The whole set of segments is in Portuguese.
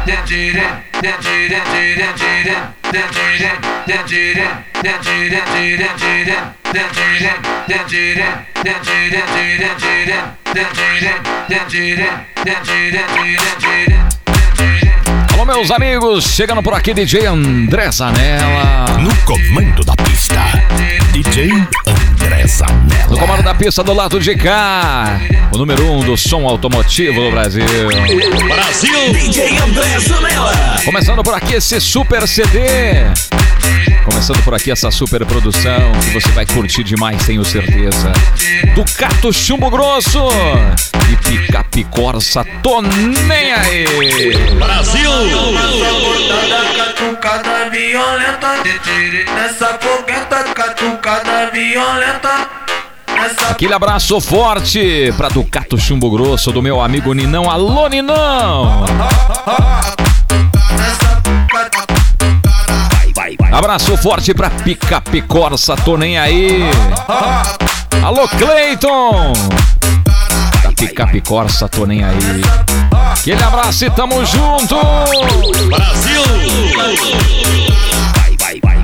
Alô, meus amigos, chegando por aqui, DJ André Zanella. No comando da pista, DJ André Zanella. No comando da pista do lado de cá, o número 1 do som automotivo do Brasil. Brasil, DJ André Zanella. Começando por aqui esse super CD. Começando por aqui essa super produção que você vai curtir demais, tenho certeza. Ducato Chumbo Grosso e Picape Corsa, tô nem aí. Brasil. Catucada violenta, nessa fogueta, catucada violenta. Aquele abraço forte pra Ducato Chumbo Grosso do meu amigo Ninão. Alô, Ninão! Abraço forte pra Picape Corsa, tô nem aí. Alô, Cleiton! Da Picape Corsa, tô nem aí. Aquele abraço e tamo junto! Brasil! Vai.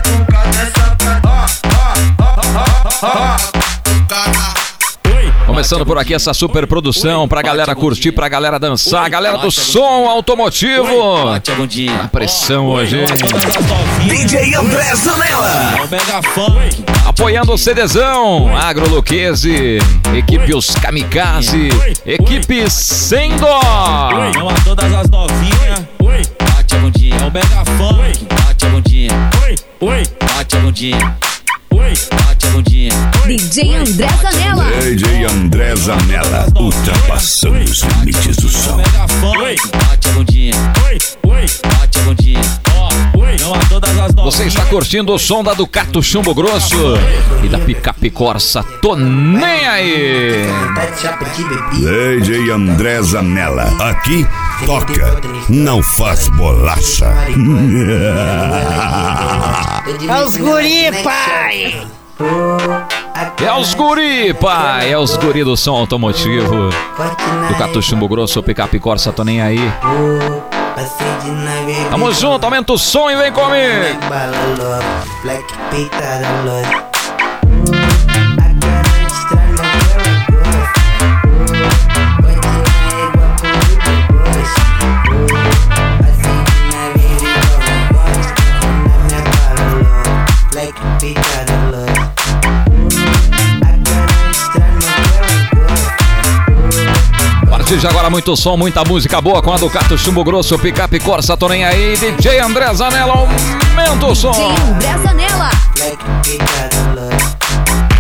Começando por aqui essa super produção pra galera curtir, pra galera dançar, galera do som automotivo. A pressão hoje, hein? DJ André Zanella. Apoiando o CDzão, Agro Luquezzi, equipe Os Kamikaze, equipe Sem Dó. Não a todas as novinhas. Bate a bundinha, é o Mega Funk. Bate a bundinha. Bate a bundinha. Bate a bundinha. DJ André Zanella. DJ André Zanella, ultrapassando os limites do som. Mega Funk. Bate a bundinha. Bate a bundinha. Não a todas as novinhas. Você está curtindo o som da Ducato Chumbo Grosso e da Picape Corsa, tô nem aí. DJ André Zanella, aqui toca, não faz bolacha. É os guri, pai! É os guri, pai, é os guri do som automotivo. Ducato Chumbo Grosso, Picape Corsa, tô nem aí. Tamo junto, aumenta o som e vem comigo. De agora muito som, muita música boa com a Ducato Chumbo Grosso, Picape Corsa, tô nem aí. DJ André Zanella, aumenta o som. DJ André Zanella.